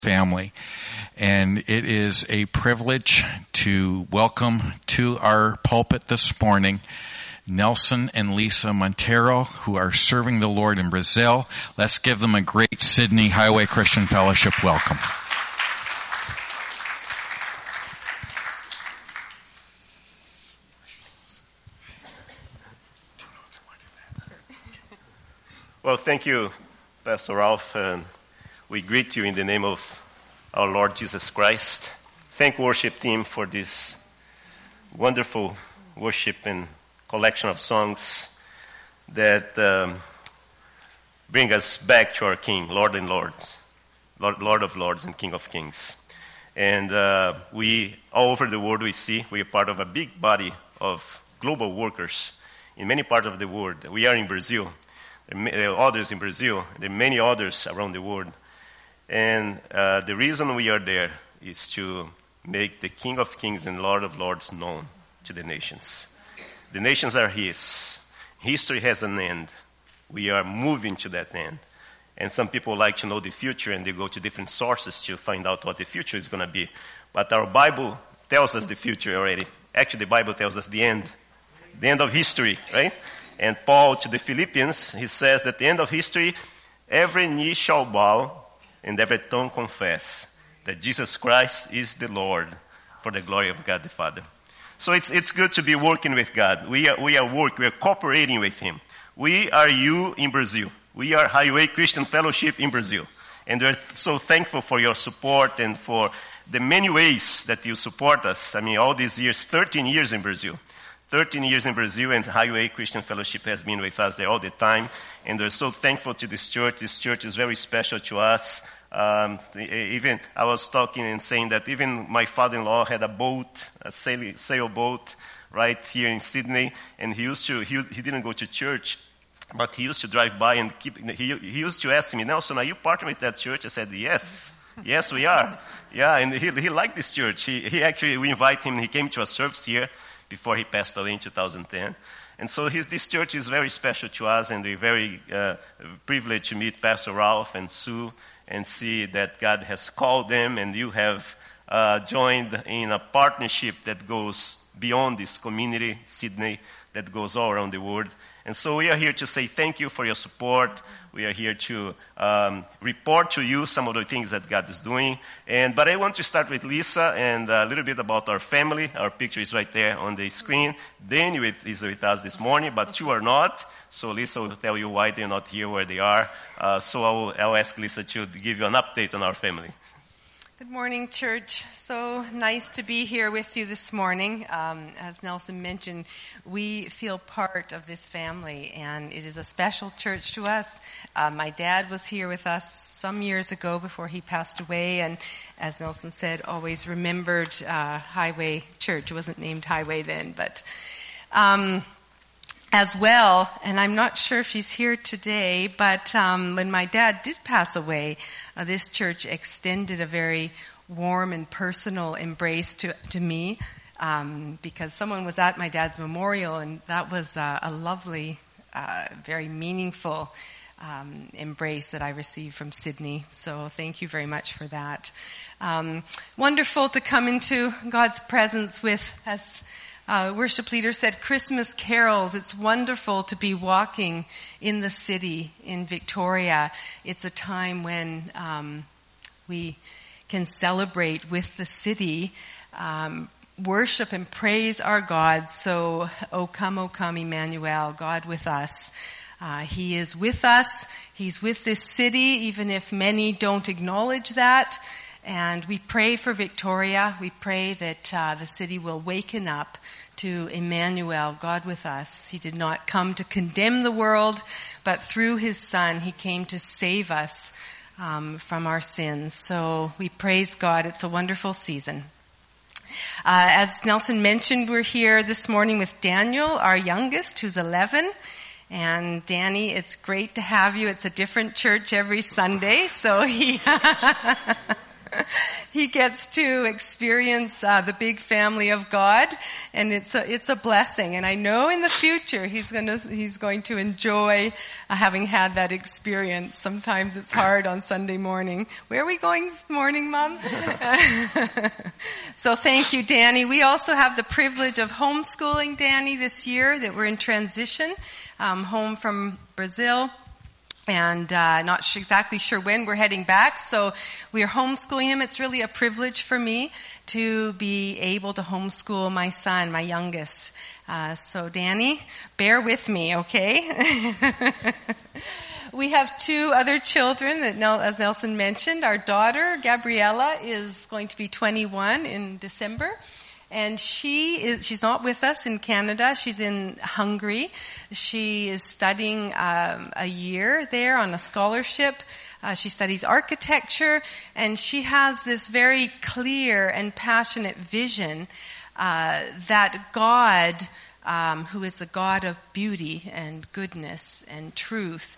family. And it is a privilege to welcome to our pulpit this morning Nelson and Lisa Montero, who are serving the Lord in Brazil. Let's give them a great Sydney Highway Christian Fellowship welcome. Well, thank you, Pastor Ralph, and we greet you in the name of our Lord Jesus Christ. Thank worship team for this wonderful worship and collection of songs that bring us back to our King, Lord and Lords, Lord of Lords and King of Kings. And we, all over the world we see, we are part of a big body of global workers in many parts of the world. We are in Brazil. There are others in Brazil. There are many others around the world. And the reason we are there is to make the King of Kings and Lord of Lords known to the nations. The nations are His. History has an end. We are moving to that end. And some people like to know the future, and they go to different sources to find out what the future is going to be. But our Bible tells us the future already. Actually, the Bible tells us the end of history, right? And Paul to the Philippians, he says that at the end of history, every knee shall bow and every tongue confess that Jesus Christ is the Lord for the glory of God the Father. So it's good to be working with God. We are cooperating with Him. We are you in Brazil. We are Highway Christian Fellowship in Brazil. And we're so thankful for your support and for the many ways that you support us. I mean, all these years, 13 years in Brazil. 13 years in Brazil, and Highway Christian Fellowship has been with us there all the time. And we're so thankful to this church. This church is very special to us. Even I was talking and saying that even my father-in-law had a boat, a sailboat, right here in Sydney. And he didn't go to church, but he used to drive by and he used to ask me, Nelson, are you partnering with that church? I said, yes. Yes, we are. Yeah, and he liked this church. We invite him. He came to a service here before he passed away in 2010. And so this church is very special to us, and we're very privileged to meet Pastor Ralph and Sue and see that God has called them, and you have joined in a partnership that goes beyond this community, Sydney, that goes all around the world. And so we are here to say thank you for your support. We are here to report to you some of the things that God is doing. But I want to start with Lisa and a little bit about our family. Our picture is right there on the screen. Danny is with us this morning, but two are not. So Lisa will tell you why they're not here, where they are. So I'll ask Lisa to give you an update on our family. Good morning, church. So nice to be here with you this morning. As Nelson mentioned, we feel part of this family, and it is a special church to us. My dad was here with us some years ago before he passed away, and as Nelson said, always remembered Highway Church. It wasn't named Highway then, but as well, and I'm not sure if she's here today, but when my dad did pass away, this church extended a very warm and personal embrace to me because someone was at my dad's memorial, and that was a lovely, very meaningful embrace that I received from Sydney. So thank you very much for that. Wonderful to come into God's presence with, as worship leader said, Christmas carols. It's wonderful to be walking in the city in Victoria. It's a time when we can celebrate with the city, worship and praise our God. So, O come, Emmanuel, God with us. He is with us. He's with this city, even if many don't acknowledge that. And we pray for Victoria. We pray that the city will waken up to Emmanuel, God with us. He did not come to condemn the world, but through His Son, He came to save us from our sins. So we praise God. It's a wonderful season. As Nelson mentioned, we're here this morning with Daniel, our youngest, who's 11. And Danny, it's great to have you. It's a different church every Sunday, so he he gets to experience the big family of God, and it's a blessing. And I know in the future he's going to enjoy having had that experience. Sometimes it's hard on Sunday morning. Where are we going this morning, Mom? So thank you, Danny. We also have the privilege of homeschooling Danny this year, that we're in transition home from Brazil. And not exactly sure when we're heading back, so we are homeschooling him. It's really a privilege for me to be able to homeschool my son, my youngest. So Danny, bear with me, okay? We have two other children, as Nelson mentioned. Our daughter, Gabriella, is going to be 21 in December. And she's not with us in Canada. She's in Hungary. She is studying a year there on a scholarship. She studies architecture, and she has this very clear and passionate vision that God, who is the God of beauty and goodness and truth,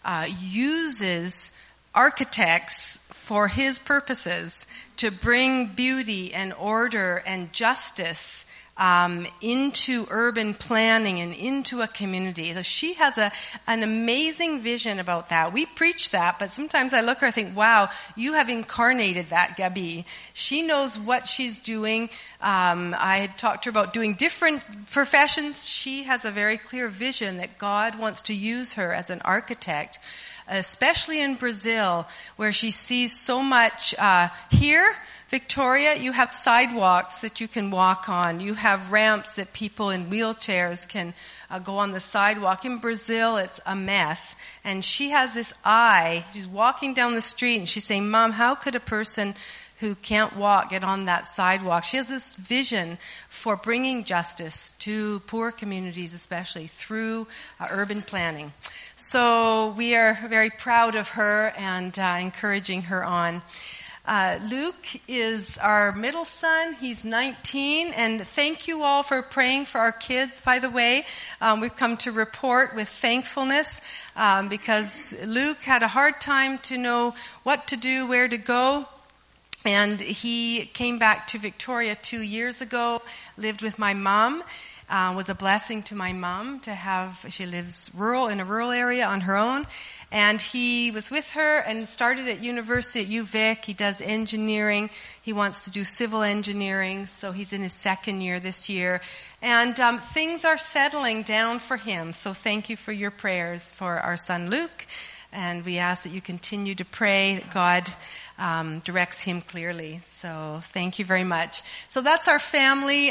uses architects for his purposes to bring beauty and order and justice into urban planning and into a community. So she has an amazing vision about that. We preach that, but sometimes I look at her and think, wow, you have incarnated that, Gabi. She knows what she's doing. I had talked to her about doing different professions. She has a very clear vision that God wants to use her as an architect, especially in Brazil, where she sees so much. Here, Victoria, you have sidewalks that you can walk on. You have ramps that people in wheelchairs can go on the sidewalk. In Brazil, it's a mess. And she has this eye. She's walking down the street, and she's saying, Mom, how could a person who can't walk get on that sidewalk? She has this vision for bringing justice to poor communities, especially through urban planning. So we are very proud of her and encouraging her on. Luke is our middle son. He's 19, and thank you all for praying for our kids, by the way. We've come to report with thankfulness because Luke had a hard time to know what to do, where to go. And he came back to Victoria 2 years ago, lived with my mom. Was a blessing to my mom to have. She lives in a rural area on her own, and he was with her and started at university at UVic. He does engineering. He wants to do civil engineering, so he's in his second year this year, and things are settling down for him. So thank you for your prayers for our son Luke, and we ask that you continue to pray that God directs him clearly. So thank you very much. So that's our family.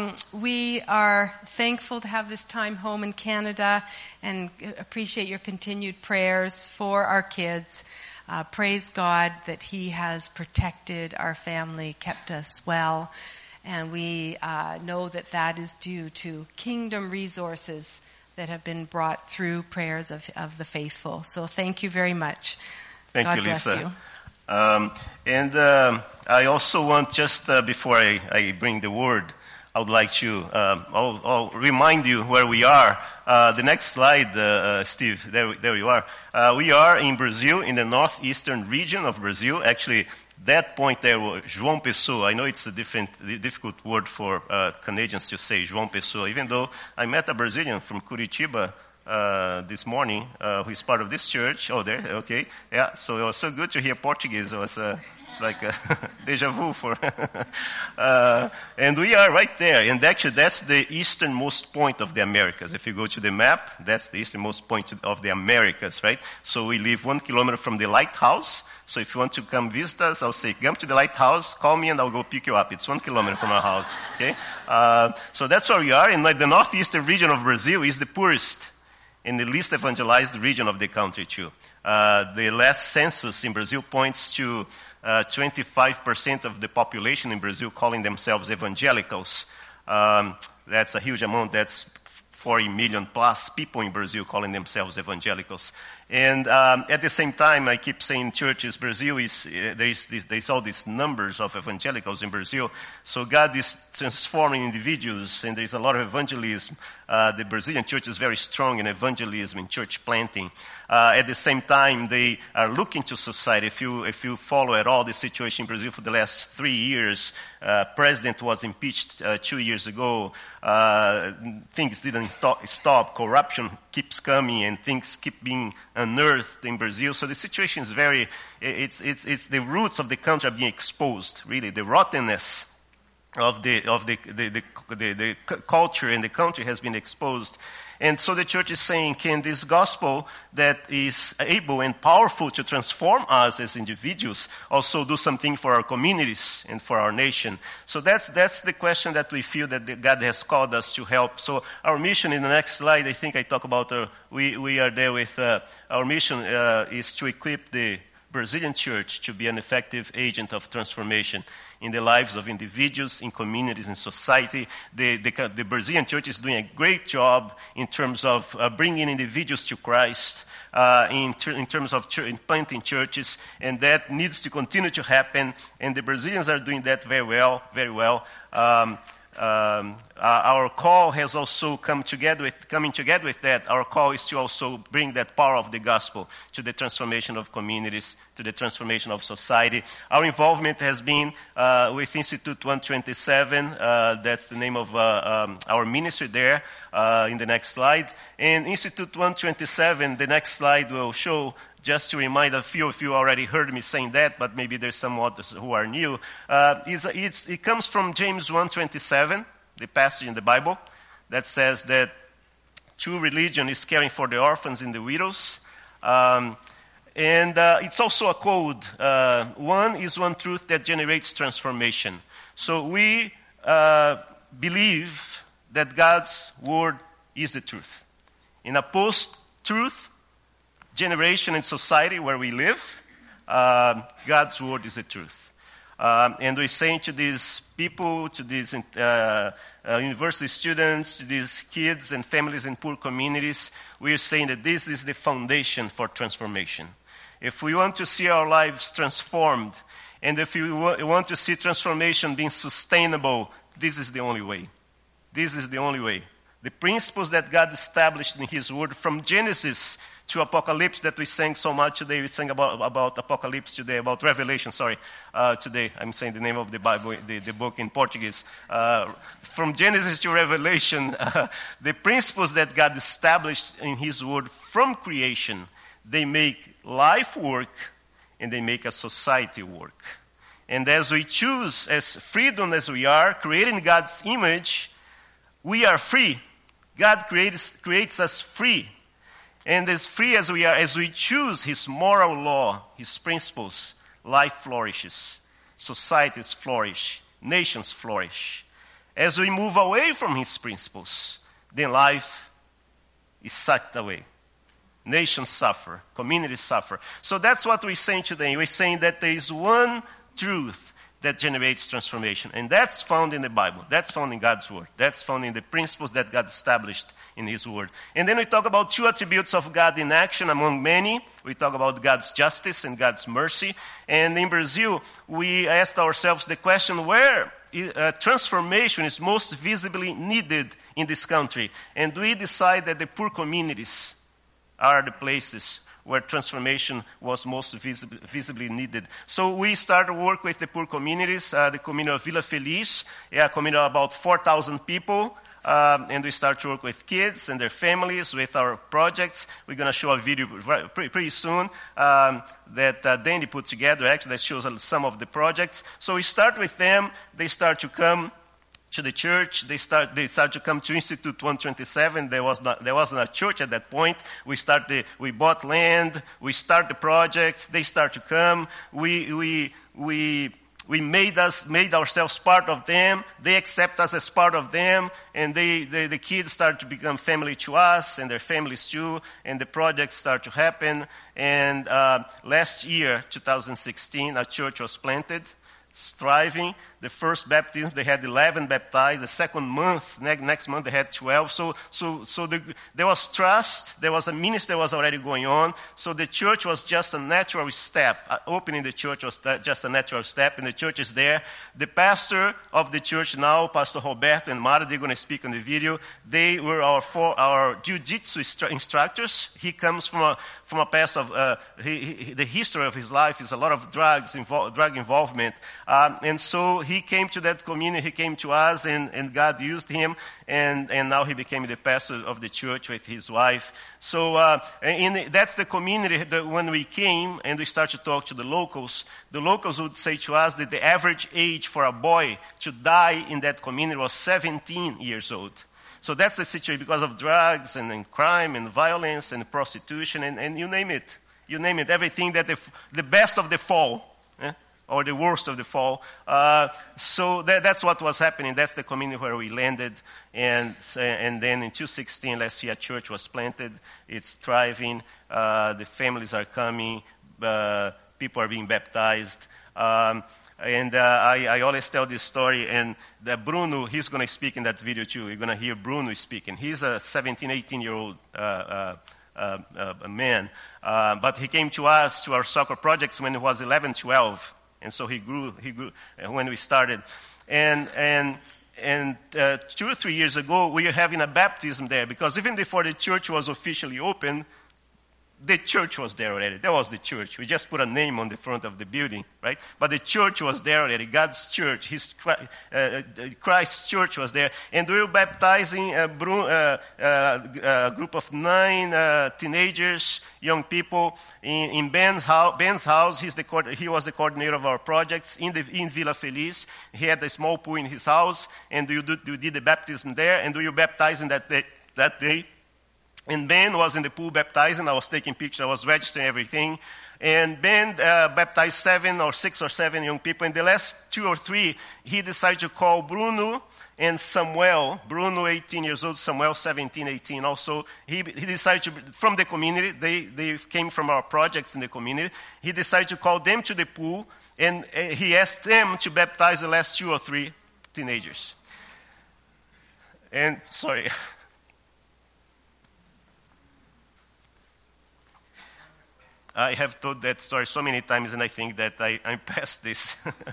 We are thankful to have this time home in Canada and appreciate your continued prayers for our kids. Praise God that he has protected our family, kept us well, and we know that is due to kingdom resources that have been brought through prayers of the faithful. So thank you very much. Thank you, Lisa. I also want, just before I bring the word, I would like to I'll remind you where we are. The next slide, Steve, there you are. We are in Brazil, in the northeastern region of Brazil. Actually, that point there was João Pessoa. I know it's a difficult word for Canadians to say, João Pessoa, even though I met a Brazilian from Curitiba this morning, who is part of this church. Oh, there, okay. Yeah, so it was so good to hear Portuguese. It was it's like a deja vu for... and we are right there. And actually, that's the easternmost point of the Americas. If you go to the map, that's the easternmost point of the Americas, right? So we live 1 kilometer from the lighthouse. So if you want to come visit us, I'll say, come to the lighthouse, call me, and I'll go pick you up. It's 1 kilometer from our house, okay? So that's where we are. And like the northeastern region of Brazil is the poorest and the least evangelized region of the country, too. The last census in Brazil points to 25% of the population in Brazil calling themselves evangelicals. That's a huge amount. That's 40 million plus people in Brazil calling themselves evangelicals. And at the same time, I keep saying churches, Brazil there's all these numbers of evangelicals in Brazil. So God is transforming individuals, and there's a lot of evangelism. The Brazilian church is very strong in evangelism, in church planting. At the same time, they are looking to society. If you follow at all the situation in Brazil for the last 3 years, president was impeached 2 years ago. Things didn't stop. Corruption keeps coming, and things keep being unearthed in Brazil. So the situation is it's the roots of the country are being exposed. Really, the rottenness of the culture in the country has been exposed. And so the church is saying, can this gospel that is able and powerful to transform us as individuals also do something for our communities and for our nation? So that's the question that we feel that God has called us to help. So our mission in the next slide, I think I talk about, we are there with, our mission is to equip the Brazilian church to be an effective agent of transformation in the lives of individuals, in communities, in society. The Brazilian church is doing a great job in terms of bringing individuals to Christ, in terms of planting churches, and that needs to continue to happen, and the Brazilians are doing that very well, very well. Our call has also coming together with that. Our call is to also bring that power of the gospel to the transformation of communities, to the transformation of society. Our involvement has been with Institute 127. That's the name of our ministry there. In the next slide, and Institute 127. The next slide will show. Just to remind a few of you already heard me saying that, but maybe there's some others who are new. It comes from James 1:27, the passage in the Bible that says that true religion is caring for the orphans and the widows. And it's also a code. One is one truth that generates transformation. So we believe that God's word is the truth. In a post-truth generation and society where we live, God's word is the truth. And we're saying to these people, to these university students, to these kids and families in poor communities, we're saying that this is the foundation for transformation. If we want to see our lives transformed, and if we want to see transformation being sustainable, this is the only way. This is the only way. The principles that God established in His word from Genesis to Apocalypse that we sang so much today. We sang about Apocalypse today, about Revelation, today. I'm saying the name of the Bible, the book in Portuguese. From Genesis to Revelation, the principles that God established in His word from creation, they make life work and they make a society work. And as we choose, as freedom as we are, creating God's image, we are free. God creates us free. And as free as we are, as we choose His moral law, His principles, life flourishes, societies flourish, nations flourish. As we move away from His principles, then life is sucked away. Nations suffer, communities suffer. So that's what we're saying today. We're saying that there is one truth that generates transformation. And that's found in the Bible. That's found in God's word. That's found in the principles that God established in His word. And then we talk about two attributes of God in action among many. We talk about God's justice and God's mercy. And in Brazil, we asked ourselves the question where transformation is most visibly needed in this country. And we decide that the poor communities are the places where transformation was most visibly needed. So we started work with the poor communities, the community of Vila Feliz, a community of about 4,000 people, and we start to work with kids and their families with our projects. We're going to show a video pretty soon that Danny put together, actually, that shows some of the projects. So we start with them. They start to come to the church. They start to come to Institute 127. There wasn't a church at that point. We bought land. We start the projects. They start to come. We made ourselves part of them. They accept us as part of them, and the kids start to become family to us, and their families too, and the projects start to happen. And last year, 2016, a church was planted. thriving. The first baptism, they had 11 baptized. The second month, next month, they had 12. There was trust. There was a ministry that was already going on. So the church was just a natural step. Opening the church was just a natural step, and the church is there. The pastor of the church now, Pastor Roberto and Mara, they're going to speak on the video. They were our jiu-jitsu instructors. He comes from a past of the history of his life is a lot of drug involvement, and so he came to that community. He came to us, and God used him, and now he became the pastor of the church with his wife. So that's the community that when we came and we started to talk to the locals would say to us that the average age for a boy to die in that community was 17 years old. So that's the situation because of drugs and crime and violence and prostitution and you name it. You name it. Everything that the best of the fall, or the worst of the fall. So that's what was happening. That's the community where we landed. And then in 2016, last year, a church was planted. It's thriving. The families are coming. People are being baptized. I always tell this story, and that Bruno, he's going to speak in that video too. You're going to hear Bruno speaking. He's a 17, 18-year-old man, but he came to us, to our soccer projects when he was 11, 12, and so he grew when we started. And 2 or 3 years ago, we were having a baptism there, because even before the church was officially open, the church was there already. That was the church. We just put a name on the front of the building, right? But the church was there already. God's church, Christ's church was there. And we were baptizing a group of 9 teenagers, young people, in Ben's house. He was the coordinator of our projects in Vila Feliz. He had a small pool in his house, and we did the baptism there, and we were baptizing that day. And Ben was in the pool baptizing. I was taking pictures. I was registering everything. And Ben baptized 6 or 7 young people. In the last 2 or 3, he decided to call Bruno and Samuel. Bruno, 18 years old. Samuel, 17, 18 also. He decided to, from the community, they came from our projects in the community. He decided to call them to the pool. And he asked them to baptize the last 2 or 3 teenagers. And, sorry. I have told that story so many times, and I think that I'm past this.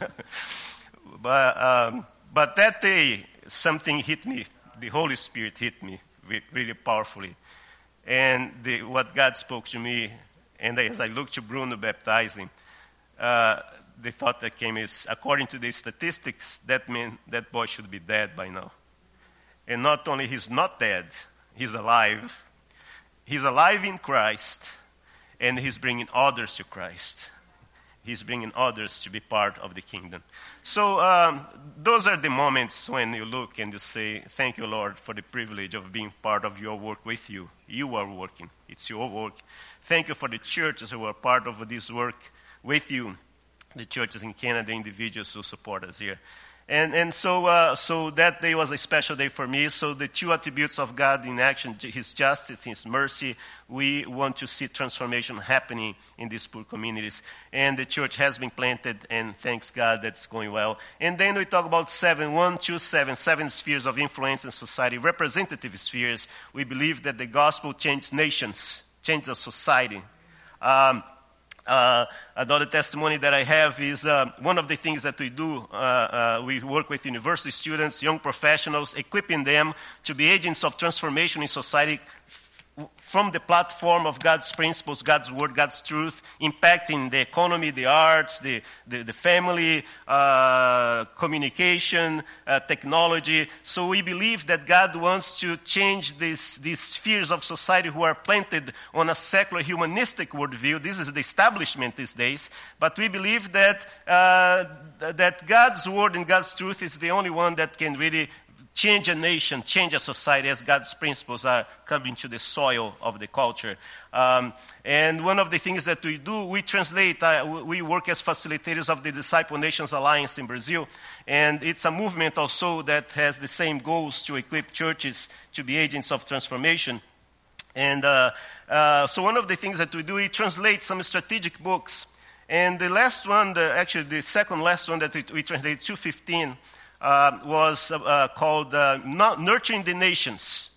But that day, something hit me. The Holy Spirit hit me really powerfully. And what God spoke to me, and as I looked to Bruno baptizing, the thought that came is, according to the statistics, that meant that boy should be dead by now. And not only he's not dead, he's alive. He's alive in Christ. And he's bringing others to Christ. He's bringing others to be part of the kingdom. So those are the moments when you look and you say, thank you, Lord, for the privilege of being part of your work with you. You are working. It's your work. Thank you for the churches who are part of this work with you. The churches in Canada, individuals who support us here. And so that day was a special day for me. So the 2 attributes of God in action, His justice, His mercy, we want to see transformation happening in these poor communities. And the church has been planted, and thanks God that's going well. And then we talk about 7 spheres of influence in society, representative spheres. We believe that the gospel changed nations, changed the society. Another testimony that I have is one of the things that we do, we work with university students, young professionals, equipping them to be agents of transformation in society from the platform of God's principles, God's word, God's truth, impacting the economy, the arts, the family, communication, technology. So we believe that God wants to change these spheres of society who are planted on a secular humanistic worldview. This is the establishment these days. But we believe that that God's word and God's truth is the only one that can really change a nation, change a society as God's principles are coming to the soil of the culture. And one of the things that we do, we translate, we work as facilitators of the Disciple Nations Alliance in Brazil. And it's a movement also that has the same goals to equip churches to be agents of transformation. And so one of the things that we do, we translate some strategic books. And the last one, the second last one that we translated, 2:15, was called Nurturing the Nations,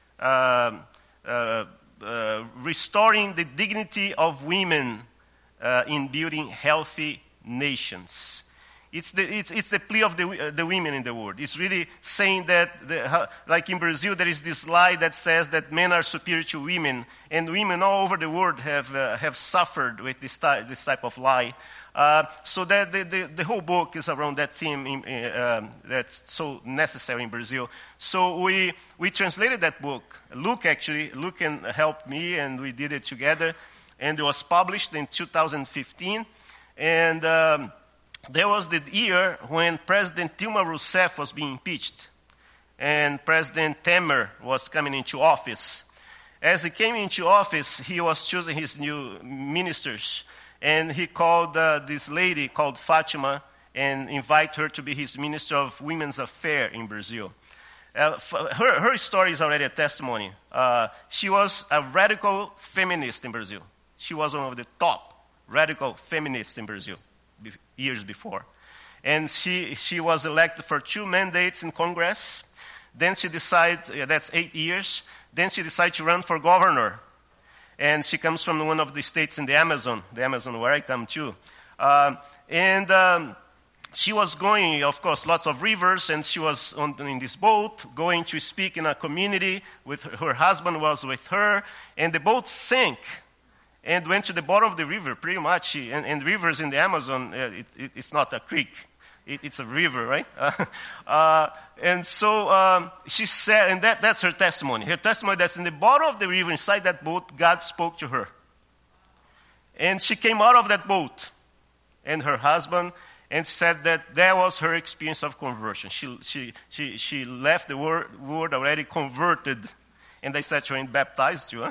restoring the dignity of women in building healthy nations. It's the plea of the women in the world. It's really saying that, like in Brazil, there is this lie that says that men are superior to women, and women all over the world have suffered with this type of lie. So that the whole book is around that theme that's so necessary in Brazil. So we translated that book. Luke helped me, and we did it together, and it was published in 2015, and there was the year when President Dilma Rousseff was being impeached, and President Temer was coming into office. As he came into office, he was choosing his new ministers, and he called this lady called Fatima and invited her to be his Minister of Women's Affairs in Brazil. Her story is already a testimony. She was a radical feminist in Brazil. She was one of the top radical feminists in Brazil years before. And she was elected for 2 mandates in Congress. Then she decided, that's 8 years, then she decided to run for governor. And she comes from one of the states in the Amazon where I come to. She was going, of course, lots of rivers, and she was in this boat going to speak in a community. With her husband was with her, and the boat sank and went to the bottom of the river, pretty much. And rivers in the Amazon, it's not a creek. It's a river, right? And so she said, and that's her testimony. Her testimony that's in the bottom of the river, inside that boat, God spoke to her. And she came out of that boat, and her husband, and said that was her experience of conversion. She left the world already converted, and they said to her, baptized you,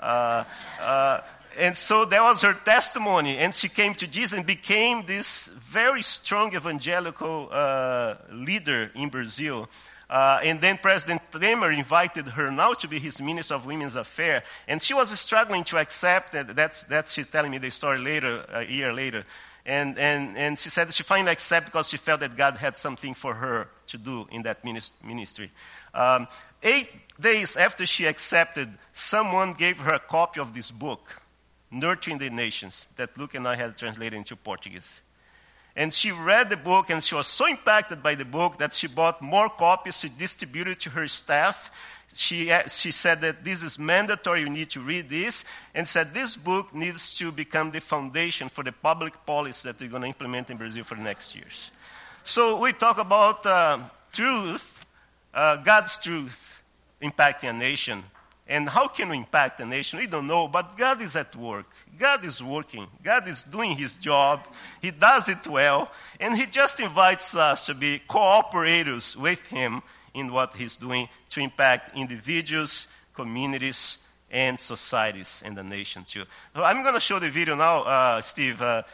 huh? And so that was her testimony, and she came to Jesus and became this very strong evangelical leader in Brazil. And then President Temer invited her now to be his Minister of Women's Affairs, and she was struggling to accept that. That's she's telling me the story later, a year later, and she said she finally accepted because she felt that God had something for her to do in that ministry. 8 days after she accepted, someone gave her a copy of this book, Nurturing the Nations, that Luke and I had translated into Portuguese. And she read the book, and she was so impacted by the book that she bought more copies. She distributed to her staff. She said that this is mandatory, you need to read this, and said this book needs to become the foundation for the public policy that we're going to implement in Brazil for the next years. So we talk about truth, God's truth, impacting a nation. And how can we impact a nation? We don't know, but God is at work. God is working. God is doing His job. He does it well. And He just invites us to be cooperators with Him in what He's doing to impact individuals, communities, and societies, and the nation too. So I'm going to show the video now, Steve.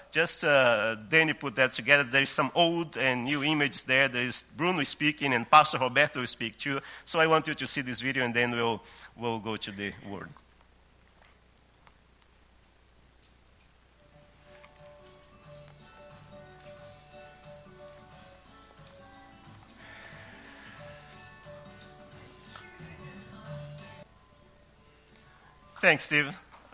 Danny put that together. There is some old and new images there. There is Bruno speaking, and Pastor Roberto will speak too. So I want you to see this video, and then we'll go to the word. Thanks, Steve.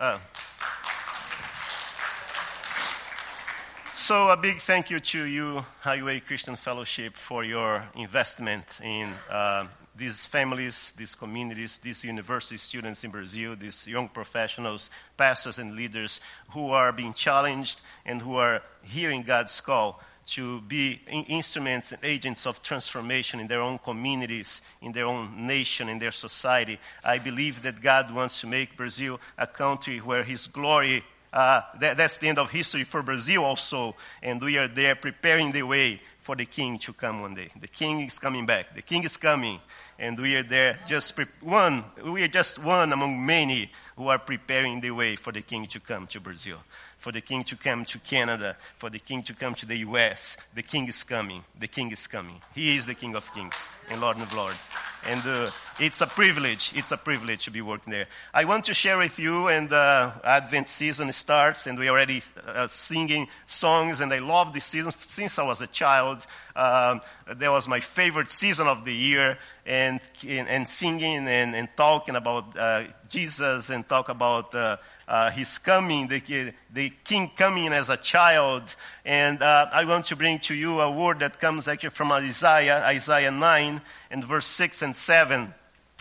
So a big thank you to you, Highway Christian Fellowship, for your investment in these families, these communities, these university students in Brazil, these young professionals, pastors and leaders who are being challenged and who are hearing God's call to be instruments and agents of transformation in their own communities, in their own nation, in their society. I believe that God wants to make Brazil a country where His glory, that's the end of history for Brazil also, and we are there preparing the way for the King to come one day. The King is coming back. The King is coming, and we are there we are just one among many who are preparing the way for the King to come to Brazil, for the King to come to Canada, for the King to come to the U.S. The King is coming. The King is coming. He is the King of Kings and Lord of Lords. And it's a privilege. It's a privilege to be working there. I want to share with you, and Advent season starts, and we're already singing songs, and I love this season since I was a child. That was my favorite season of the year, and singing and talking about Jesus and talk about his coming, the king coming as a child. And I want to bring to you a word that comes actually from Isaiah 9 and verse 6 and 7.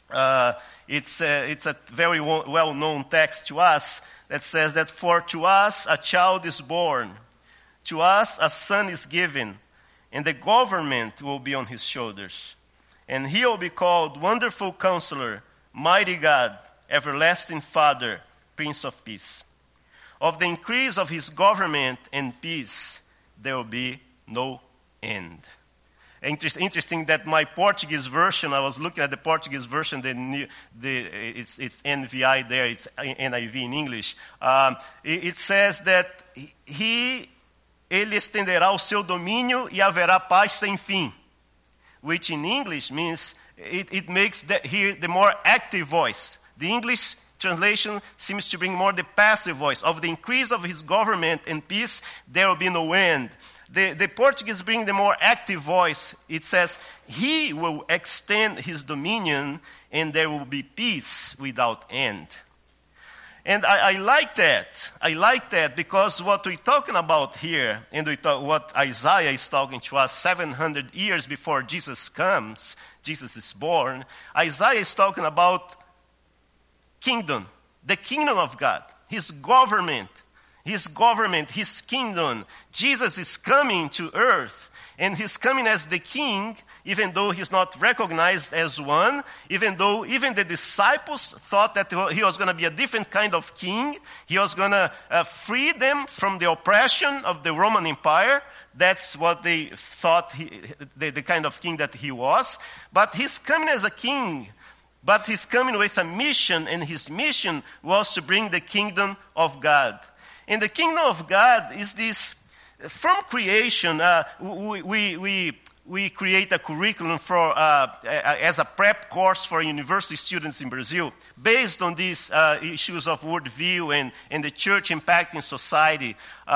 It's a very well-known text to us that says that, "For to us a child is born, to us a son is given, and the government will be on his shoulders. And he will be called Wonderful Counselor, Mighty God, Everlasting Father, Prince of Peace. Of the increase of his government and peace, there will be no end." Interesting that my Portuguese version, I was looking at the Portuguese version, it's NVI there, it's NIV in English. It says that ele estenderá o seu domínio e haverá paz sem fim, which in English means it makes here the more active voice. The English translation seems to bring more the passive voice. Of the increase of his government and peace, there will be no end. The Portuguese bring the more active voice. It says, he will extend his dominion and there will be peace without end. And I like that. I like that because what we're talking about here, and what Isaiah is talking to us 700 years before Jesus comes, Jesus is born, Isaiah is talking about kingdom, the kingdom of God, his government, his kingdom. Jesus is coming to earth, and he's coming as the king, even though he's not recognized as one, even though even the disciples thought that he was going to be a different kind of king. He was going to free them from the oppression of the Roman Empire. That's what they thought the kind of king that he was. But he's coming as a king. But he's coming with a mission, and his mission was to bring the kingdom of God. And the kingdom of God is this, from creation, we create a curriculum for as a prep course for university students in Brazil, based on these issues of worldview and the church impacting society.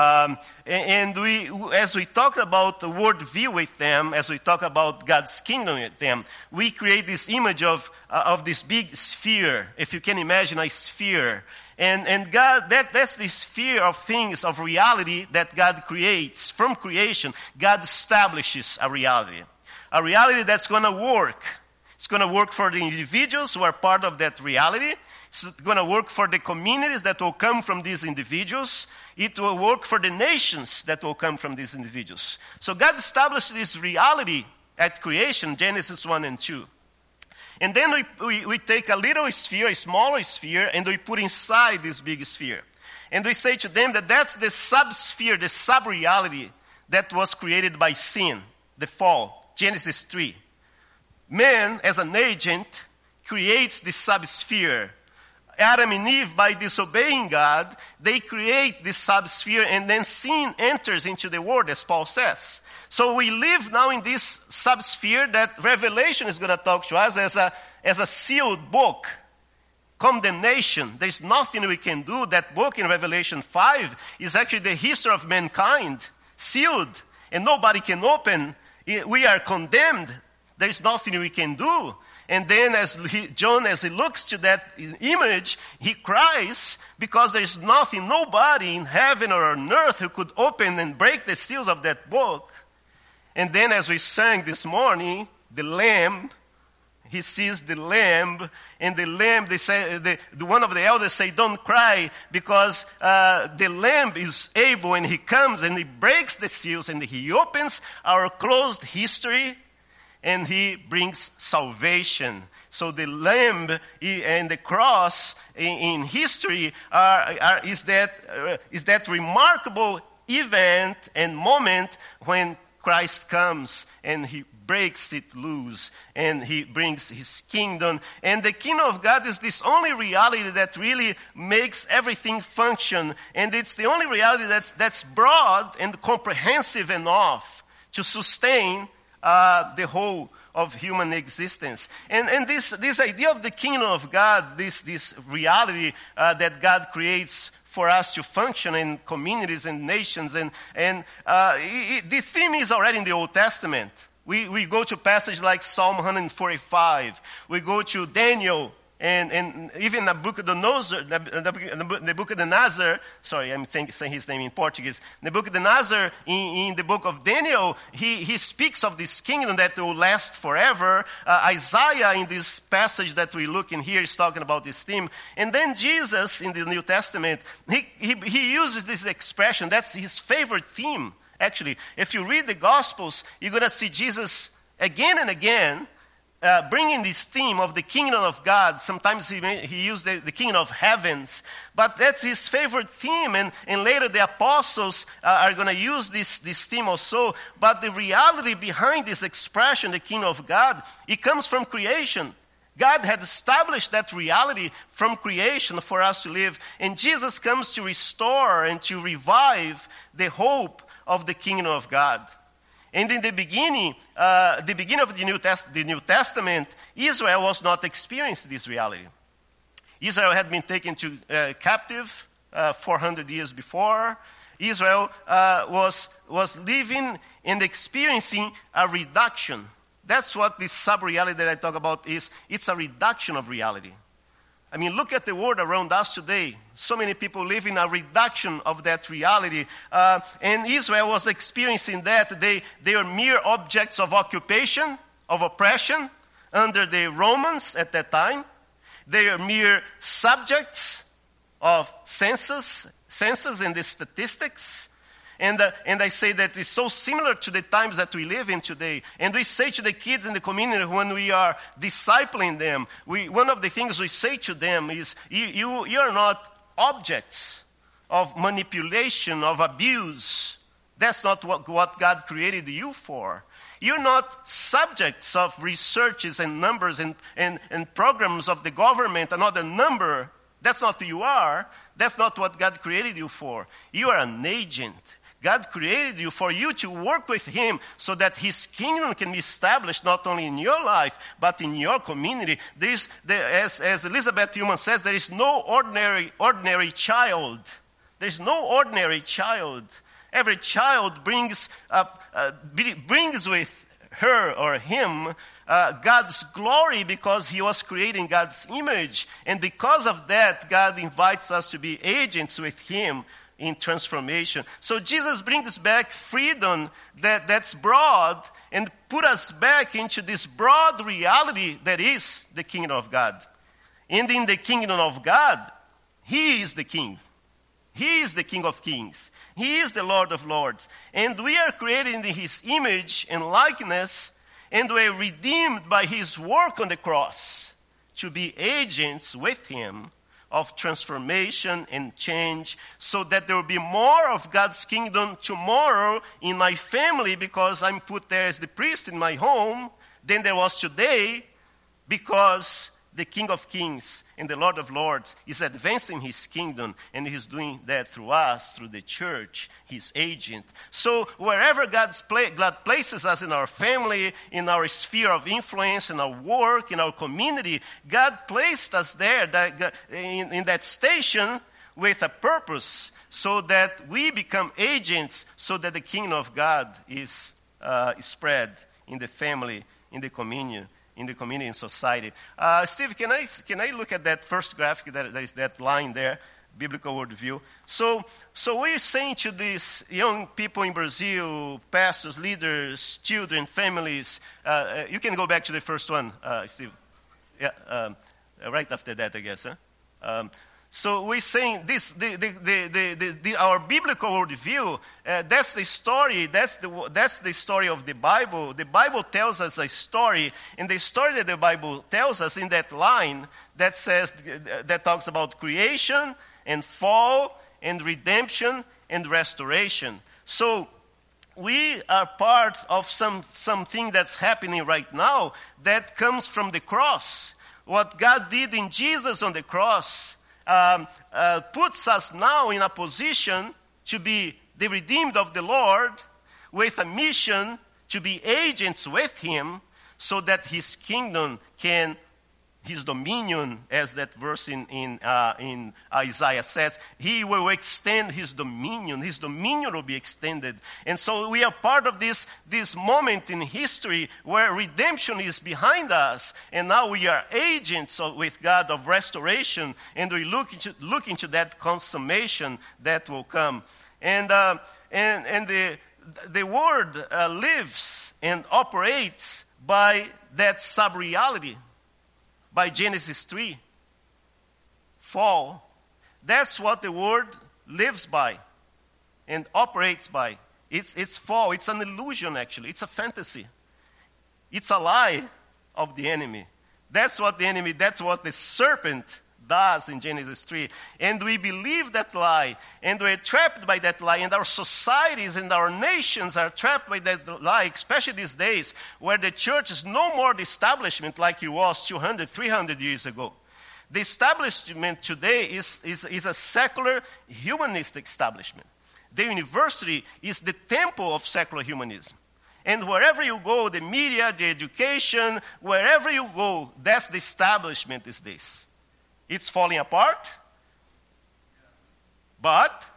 And as we talk about the worldview with them, as we talk about God's kingdom with them, we create this image of this big sphere, if you can imagine a sphere. And God, that's the sphere of things, of reality that God creates. From creation, God establishes a reality that's going to work. It's going to work for the individuals who are part of that reality. It's going to work for the communities that will come from these individuals. It will work for the nations that will come from these individuals. So God established this reality at creation, Genesis 1 and 2. And then we take a little sphere, a smaller sphere, and we put inside this big sphere. And we say to them that that's the subsphere, the sub-reality that was created by sin, the fall, Genesis 3. Man, as an agent, creates the subsphere. Adam and Eve, by disobeying God, they create this subsphere, and then sin enters into the world, as Paul says. So we live now in this subsphere that Revelation is going to talk to us as a sealed book. Condemnation. There's nothing we can do. That book in Revelation 5 is actually the history of mankind, sealed, and nobody can open. We are condemned. There's nothing we can do. And then John, as he looks to that image, he cries because there's nobody in heaven or on earth who could open and break the seals of that book. And then as we sang this morning, the Lamb, he sees the Lamb, and the Lamb, they say, one of the elders say, don't cry, because the Lamb is able, and he comes and he breaks the seals, and he opens our closed history, and he brings salvation. So the Lamb and the cross in history is that remarkable event and moment when Christ comes and he breaks it loose and he brings his kingdom. And the kingdom of God is this only reality that really makes everything function. And it's the only reality that's broad and comprehensive enough to sustain the whole of human existence. And this idea of the kingdom of God, this reality that God creates for us to function in communities and nations, and the theme is already in the Old Testament. We go to passages like Psalm 145. We go to Daniel, and even Nabucodonosor, sorry, I'm saying his name in Portuguese. Nabucodonosor, in the book of Daniel, he speaks of this kingdom that will last forever. Isaiah, in this passage that we look in here, is talking about this theme. And then Jesus, in the New Testament, he uses this expression. That's his favorite theme, actually. If you read the Gospels, you're going to see Jesus again and again bringing this theme of the kingdom of God. Sometimes he used the kingdom of heavens, but that's his favorite theme, and later the apostles are going to use this theme also. But the reality behind this expression, the kingdom of God, it comes from creation. God had established that reality from creation for us to live, and Jesus comes to restore and to revive the hope of the kingdom of God. And in the beginning of the New Testament, Israel was not experiencing this reality. Israel had been taken to captive 400 years before. Israel was living and experiencing a reduction. That's what this sub-reality that I talk about is. It's a reduction of reality. I mean, look at the world around us today. So many people live in a reduction of that reality. And Israel was experiencing that. They are mere objects of occupation, of oppression, under the Romans at that time. They are mere subjects of census and the statistics. And I say that it's so similar to the times that we live in today. And we say to the kids in the community when we are discipling them, one of the things we say to them is, you are not objects of manipulation, of abuse. That's not what God created you for. You're not subjects of researches and numbers and programs of the government, another number. That's not who you are. That's not what God created you for. You are an agent. God created you for you to work with Him so that His kingdom can be established not only in your life, but in your community. As Elizabeth Hillman says, there is no ordinary child. There's no ordinary child. Every child brings with her or him God's glory because he was created in God's image. And because of that, God invites us to be agents with Him in transformation. So Jesus brings back freedom that's broad and put us back into this broad reality that is the kingdom of God. And in the kingdom of God, He is the King. He is the King of Kings. He is the Lord of Lords. And we are created in His image and likeness, and we are redeemed by His work on the cross to be agents with Him of transformation and change, so that there will be more of God's kingdom tomorrow in my family because I'm put there as the priest in my home than there was today, because the King of Kings and the Lord of Lords is advancing His kingdom, and He's doing that through us, through the church, His agent. So wherever God places us in our family, in our sphere of influence, in our work, in our community, God placed us there in that station with a purpose, so that we become agents, so that the kingdom of God is spread in the family, in the communion, in the community and society. Steve, can I look at that first graphic? There is that line there, biblical worldview. So we're saying to these young people in Brazil, pastors, leaders, children, families. You can go back to the first one, Steve. Yeah, right after that, I guess. Huh? So we're saying this: our biblical worldview. That's the story. That's the story of the Bible. The Bible tells us a story, and the story that the Bible tells us in that line that talks about creation and fall and redemption and restoration. So we are part of something that's happening right now that comes from the cross. What God did in Jesus on the cross puts us now in a position to be the redeemed of the Lord, with a mission to be agents with him so that his kingdom can, his dominion, as that verse in Isaiah says, he will extend his dominion. His dominion will be extended. And so we are part of this moment in history where redemption is behind us. And now we are agents with God of restoration. And we look into that consummation that will come. And the word lives and operates by that sub-reality. By Genesis 3, fall. That's what the word lives by and operates by. It's fall. It's an illusion, actually. It's a fantasy. It's a lie of the enemy. That's what the serpent does in Genesis 3. And we believe that lie, and we're trapped by that lie, and our societies and our nations are trapped by that lie, especially these days, where the church is no more the establishment like it was 200, 300 years ago. The establishment today is a secular humanistic establishment. The university is the temple of secular humanism. And wherever you go, the media, the education, wherever you go, that's the establishment these days. It's falling apart, but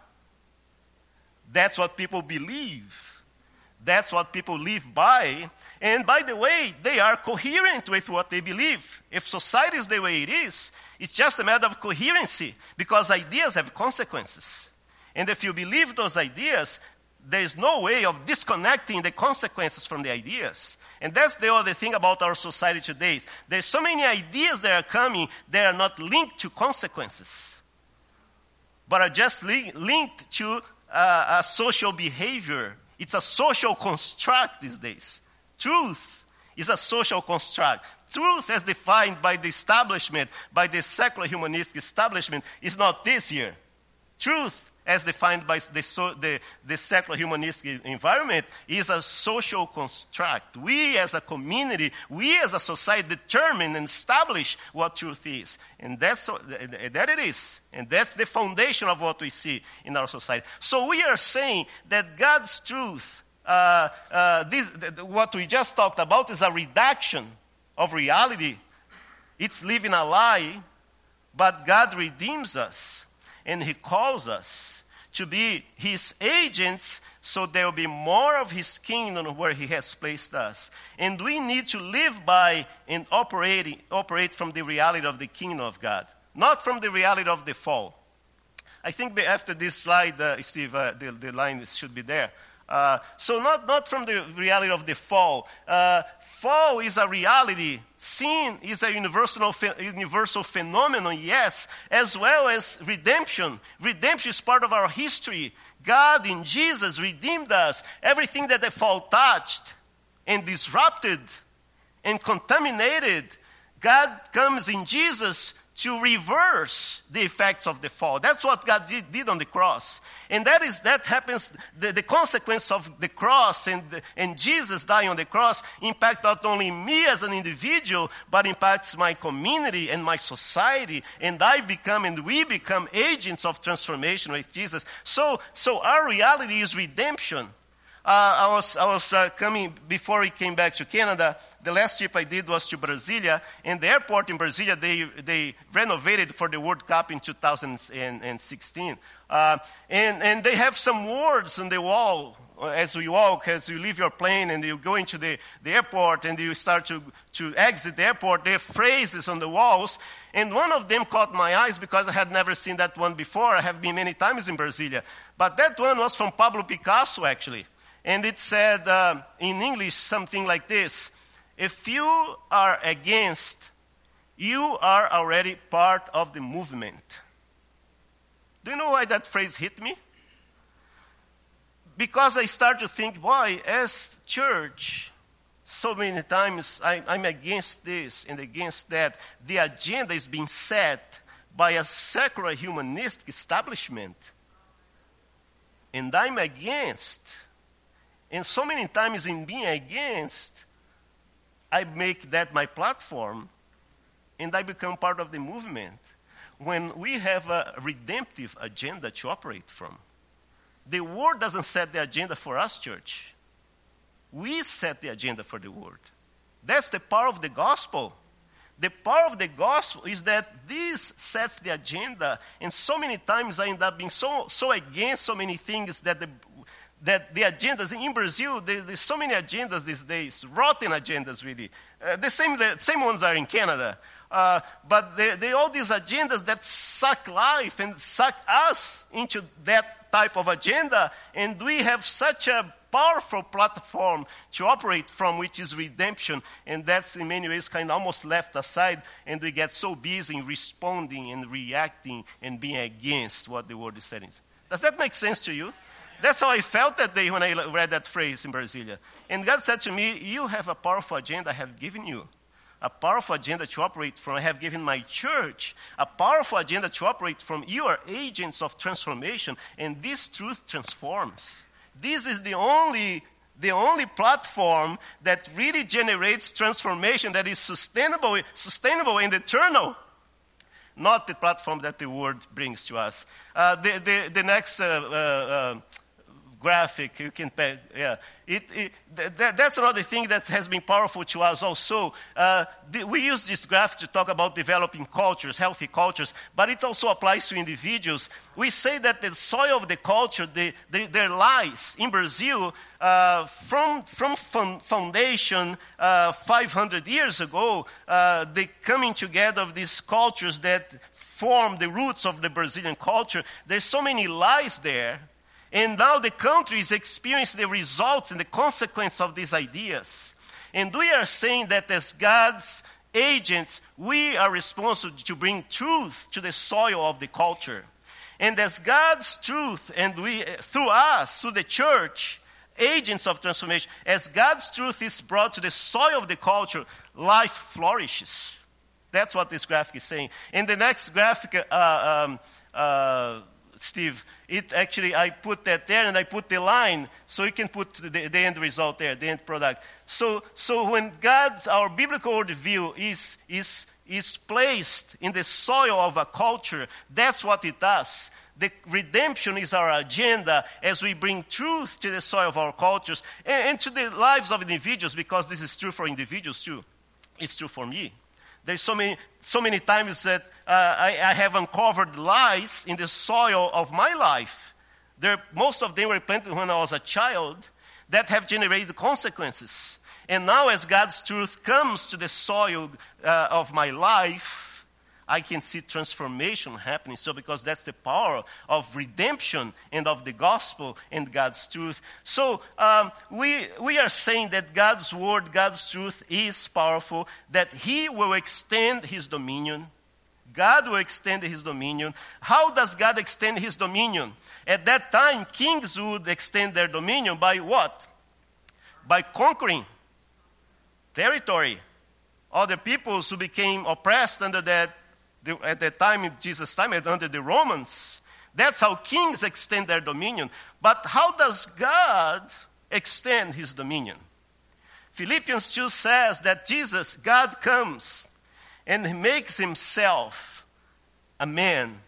that's what people believe. That's what people live by. And by the way, they are coherent with what they believe. If society is the way it is, it's just a matter of coherency, because ideas have consequences. And if you believe those ideas, there is no way of disconnecting the consequences from the ideas. And that's the other thing about our society today. There's so many ideas that are coming that are not linked to consequences, but are just linked to a social behavior. It's a social construct these days. Truth is a social construct. Truth as defined by the establishment, by the secular humanistic establishment, is not this here. Truth as defined by the secular humanistic environment, is a social construct. We as a community, we as a society determine and establish what truth is. And that it is. And that's the foundation of what we see in our society. So we are saying that God's truth, what we just talked about, is a reduction of reality. It's living a lie, but God redeems us. And he calls us to be his agents, so there will be more of his kingdom where he has placed us. And we need to live by and operate from the reality of the kingdom of God, not from the reality of the fall. I think after this slide, Steve, the line should be there. So not from the reality of the fall. Fall is a reality. Sin is a universal phenomenon, yes, as well as redemption. Redemption is part of our history. God in Jesus redeemed us. Everything that the fall touched and disrupted and contaminated, God comes in Jesus to reverse the effects of the fall. That's what God did on the cross. And that happens, the consequence of the cross and Jesus dying on the cross impact not only me as an individual, but impacts my community and my society. And we become agents of transformation with Jesus. So our reality is redemption. I was coming, before we came back to Canada, the last trip I did was to Brasilia, and the airport in Brasilia, they renovated for the World Cup in 2016. And they have some words on the wall as we walk, as you leave your plane and you go into the airport and you start to exit the airport. There are phrases on the walls, and one of them caught my eyes because I had never seen that one before. I have been many times in Brasilia. But that one was from Pablo Picasso, actually. And it said in English something like this: if you are against, you are already part of the movement. Do you know why that phrase hit me? Because I start to think, boy, as church, so many times I'm against this and against that. The agenda is being set by a secular humanistic establishment. And I'm against. And so many times in being against, I make that my platform, and I become part of the movement. When we have a redemptive agenda to operate from, the world doesn't set the agenda for us, church. We set the agenda for the world. That's the power of the gospel. The power of the gospel is that this sets the agenda, and so many times I end up being so against so many things that the agendas in Brazil, there's so many agendas these days, rotten agendas really. The same ones are in Canada. But they're all these agendas that suck life and suck us into that type of agenda. And we have such a powerful platform to operate from, which is redemption. And that's in many ways kind of almost left aside. And we get so busy in responding and reacting and being against what the world is saying. Does that make sense to you? That's how I felt that day when I read that phrase in Brasilia. And God said to me, you have a powerful agenda I have given you. A powerful agenda to operate from. I have given my church a powerful agenda to operate from. You are agents of transformation, and this truth transforms. This is the only platform that really generates transformation that is sustainable and eternal. Not the platform that the world brings to us. The next graphic, you can pay, yeah. That's another thing that has been powerful to us also. We use this graphic to talk about developing cultures, healthy cultures, but it also applies to individuals. We say that the soil of the culture, their lies in Brazil, from foundation 500 years ago, the coming together of these cultures that form the roots of the Brazilian culture. There's so many lies there. And now the country is experiencing the results and the consequence of these ideas. And we are saying that as God's agents, we are responsible to bring truth to the soil of the culture. And as God's truth, and we, through us, through the church, agents of transformation, as God's truth is brought to the soil of the culture, life flourishes. That's what this graphic is saying. In the next graphic, Steve, I put that there and I put the line so you can put the end result there, the end product. So when our biblical worldview is placed in the soil of a culture, that's what it does. The redemption is our agenda as we bring truth to the soil of our cultures and to the lives of individuals, because this is true for individuals too. It's true for me. There's so many times that I have uncovered lies in the soil of my life. Most of them were planted when I was a child that have generated consequences. And now as God's truth comes to the soil of my life, I can see transformation happening. So because that's the power of redemption and of the gospel and God's truth. So we are saying that God's word, God's truth is powerful, that He will extend His dominion. God will extend His dominion. How does God extend His dominion? At that time, kings would extend their dominion by what? By conquering territory. Other peoples who became oppressed under that, at that time, in Jesus' time, under the Romans. That's how kings extend their dominion. But how does God extend His dominion? Philippians 2 says that God comes and He makes Himself a man.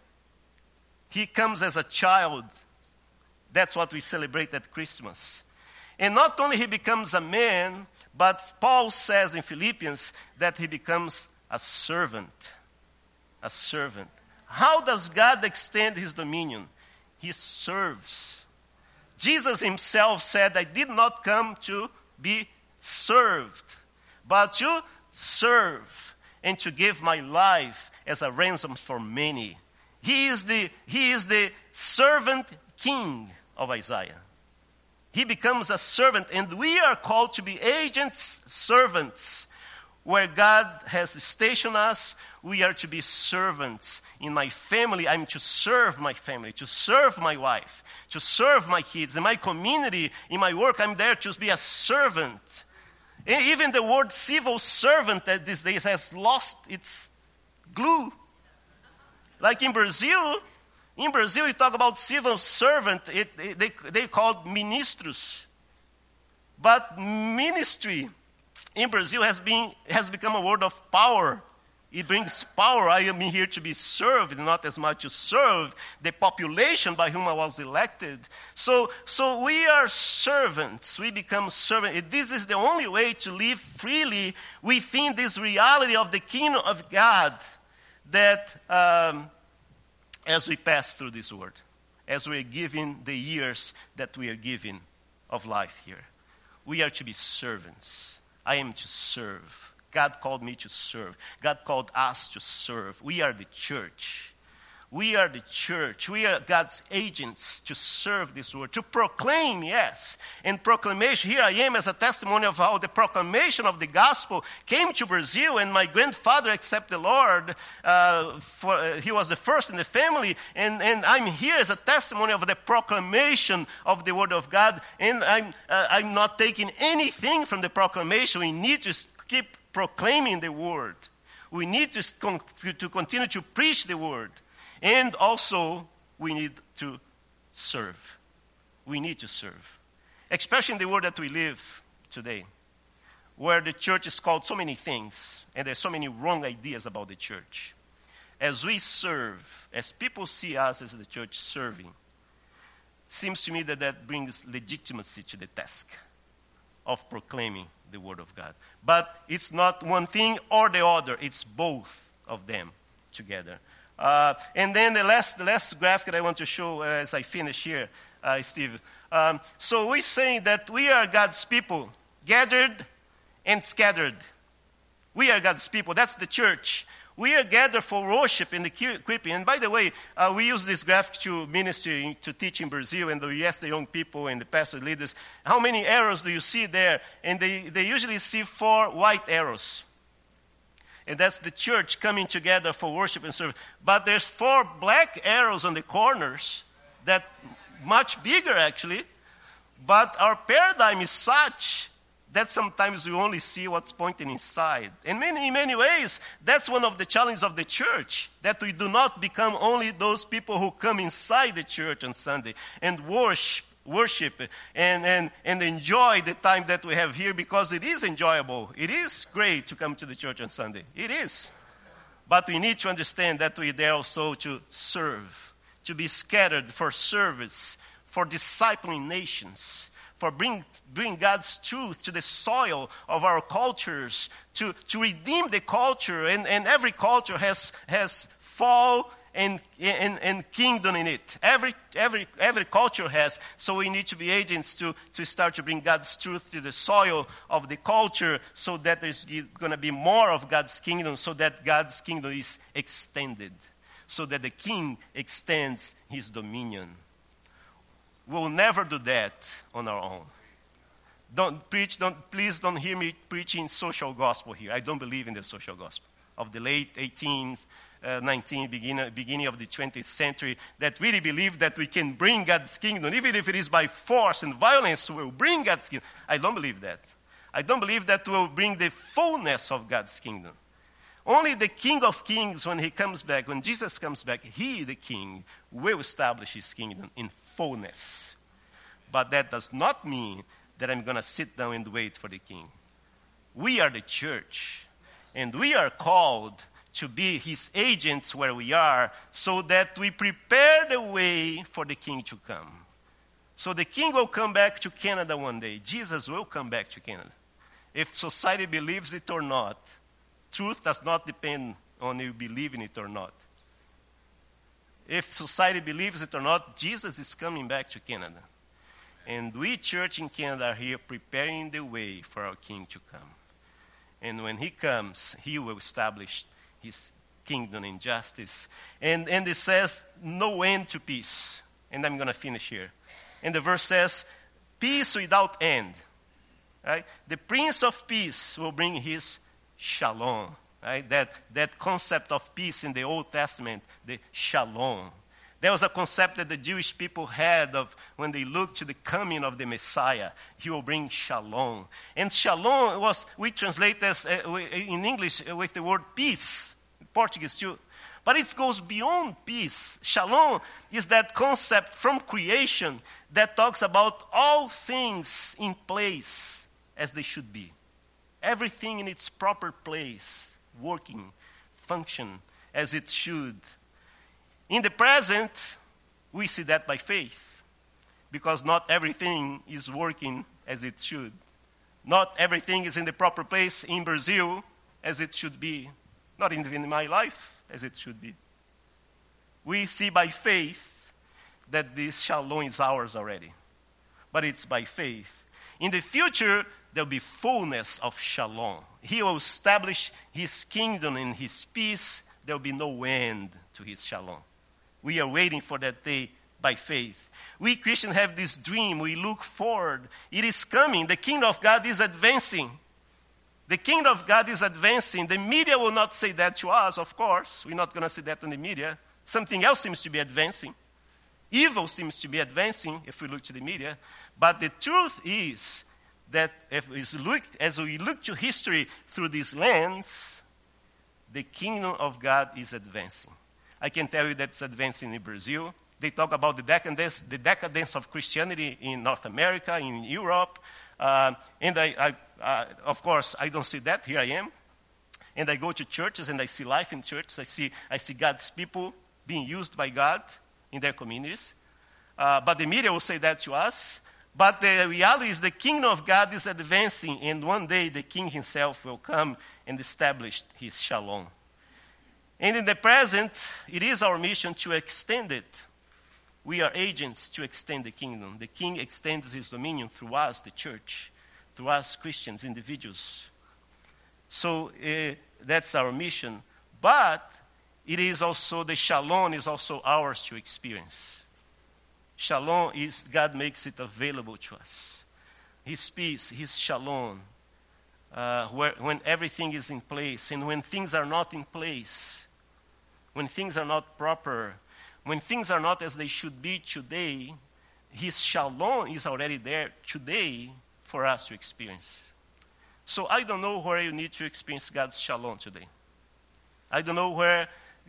He comes as a child. That's what we celebrate at Christmas. And not only He becomes a man, but Paul says in Philippians that He becomes a servant. A servant. How does God extend His dominion? He serves. Jesus Himself said, I did not come to be served, but to serve and to give my life as a ransom for many. He is the servant king of Isaiah. He becomes a servant, and we are called to be agents, servants. Where God has stationed us, we are to be servants. In my family, I'm to serve my family, to serve my wife, to serve my kids. In my community, in my work, I'm there to be a servant. And even the word civil servant that these days has lost its glue. Like in Brazil, you talk about civil servant, they called ministros. But ministry in Brazil has become a word of power. It brings power. I am here to be served, not as much to serve the population by whom I was elected. So we are servants. We become servants. This is the only way to live freely within this reality of the kingdom of God, that as we pass through this world, as we are given the years that we are given of life here, we are to be servants. I am to serve. God called me to serve. God called us to serve. We are the church. We are the church. We are God's agents to serve this world, to proclaim, yes. And proclamation, here I am as a testimony of how the proclamation of the gospel came to Brazil, and my grandfather accepted the Lord. He was the first in the family, and I'm here as a testimony of the proclamation of the word of God, and I'm not taking anything from the proclamation. We need to keep proclaiming the word. We need to continue to preach the word. And also, we need to serve. We need to serve. Especially in the world that we live today, where the church is called so many things, and there's so many wrong ideas about the church. As we serve, as people see us as the church serving, it seems to me that brings legitimacy to the task of proclaiming the word of God. But it's not one thing or the other. It's both of them together. And then the last graphic that I want to show as I finish here, Steve. So we're saying that we are God's people, gathered and scattered. We are God's people. That's the church. We are gathered for worship and equipping. And by the way, we use this graphic to minister, to teach in Brazil, and we ask the young people and the pastor leaders, how many arrows do you see there? And they usually see 4 white arrows. And that's the church coming together for worship and service. But there's 4 black arrows on the corners, that much bigger actually. But our paradigm is such that sometimes we only see what's pointing inside. And in many ways, that's one of the challenges of the church, that we do not become only those people who come inside the church on Sunday and worship and enjoy the time that we have here, because it is enjoyable. It is great to come to the church on Sunday. It is. But we need to understand that we're there also to serve, to be scattered for service, for discipling nations, for bring God's truth to the soil of our cultures, to redeem the culture. And every culture has fall and kingdom in it. Every culture has. So we need to be agents to start to bring God's truth to the soil of the culture, so that there's going to be more of God's kingdom, so that God's kingdom is extended, so that the king extends his dominion. We'll never do that on our own. Please don't hear me preaching social gospel here. I don't believe in the social gospel of the late 18th, 19th, beginning of the 20th century, that really believe that we can bring God's kingdom, even if it is by force and violence, we'll bring God's kingdom. I don't believe that. I don't believe that we'll bring the fullness of God's kingdom. Only the King of Kings, when he comes back, when Jesus comes back, he, the King, will establish his kingdom in fullness. But that does not mean that I'm going to sit down and wait for the King. We are the church, and we are called to be his agents where we are, so that we prepare the way for the King to come. So the King will come back to Canada one day. Jesus will come back to Canada. If society believes it or not, truth does not depend on you believing it or not. If society believes it or not, Jesus is coming back to Canada. And we, church in Canada, are here preparing the way for our King to come. And when he comes, he will establish his kingdom in justice. And it says, no end to peace. And I'm going to finish here. And the verse says, peace without end. Right? The Prince of Peace will bring his shalom. Right? That concept of peace in the Old Testament, the shalom. There was a concept that the Jewish people had of when they looked to the coming of the Messiah, he will bring shalom. And shalom was, we translate as in English with the word peace, in Portuguese too. But it goes beyond peace. Shalom is that concept from creation that talks about all things in place as they should be. Everything in its proper place, working, function as it should. In the present, we see that by faith, because not everything is working as it should. Not everything is in the proper place in Brazil as it should be. Not even in my life as it should be. We see by faith that this shalom is ours already. But it's by faith. In the future, there will be fullness of shalom. He will establish his kingdom and his peace. There will be no end to his shalom. We are waiting for that day by faith. We Christians have this dream. We look forward. It is coming. The kingdom of God is advancing. The kingdom of God is advancing. The media will not say that to us, of course. We're not going to say that in the media. Something else seems to be advancing. Evil seems to be advancing if we look to the media. But the truth is that as we look to history through this lens, the kingdom of God is advancing. I can tell you that it's advancing in Brazil. They talk about the decadence of Christianity in North America, in Europe. And of course, I don't see that. Here I am. And I go to churches and I see life in churches. I see God's people being used by God in their communities. But the media will say that to us. But the reality is the kingdom of God is advancing. And one day the king himself will come and establish his shalom. And in the present, it is our mission to extend it. We are agents to extend the kingdom. The king extends his dominion through us, the church, through us Christians, individuals. So that's our mission. But it is also, the shalom is also ours to experience. Shalom is, God makes it available to us. His peace, his shalom, when everything is in place and when things are not in place, when things are not proper, when things are not as they should be today, his shalom is already there today for us to experience. So I don't know where you need to experience God's shalom today. I don't know where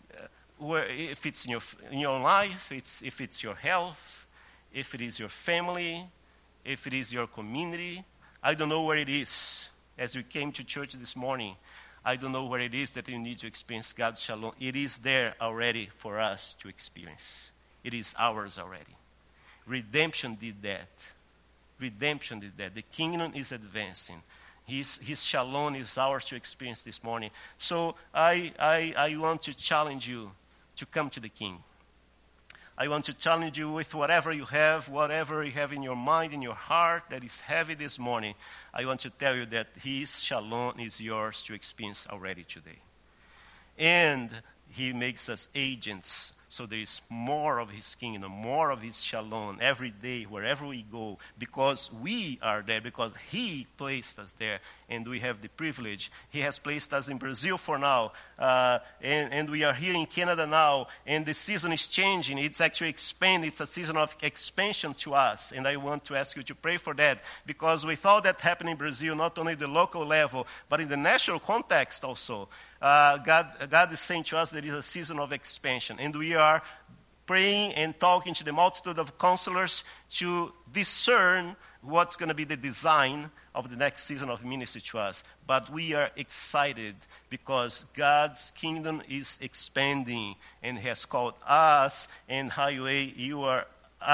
if it's in your life, if it's your health, if it is your family, if it is your community. I don't know where it is. As we came to church this morning, I don't know where it is that you need to experience God's shalom. It is there already for us to experience. It is ours already. Redemption did that. Redemption did that. The kingdom is advancing. His shalom is ours to experience this morning. So I want to challenge you to come to the King. I want to challenge you with whatever you have in your mind, in your heart that is heavy this morning. I want to tell you that his shalom is yours to experience already today. And he makes us agents. So there is more of his kingdom, more of his shalom every day, wherever we go, because we are there, because he placed us there, and we have the privilege. He has placed us in Brazil for now, and we are here in Canada now, and the season is changing. It's actually expanding. It's a season of expansion to us, and I want to ask you to pray for that, because with all that happening in Brazil, not only the local level, but in the national context also, God is saying to us there is a season of expansion, and we are praying and talking to the multitude of counselors to discern what's going to be the design of the next season of ministry to us. But we are excited because God's kingdom is expanding and has called us, and Highway, you are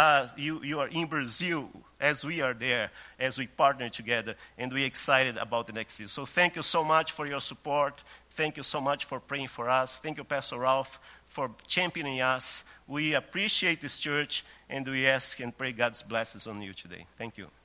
in Brazil as we are there, as we partner together, and we're excited about the next season. So thank you so much for your support. Thank you so much for praying for us. Thank you, Pastor Ralph, for championing us. We appreciate this church, and we ask and pray God's blessings on you today. Thank you.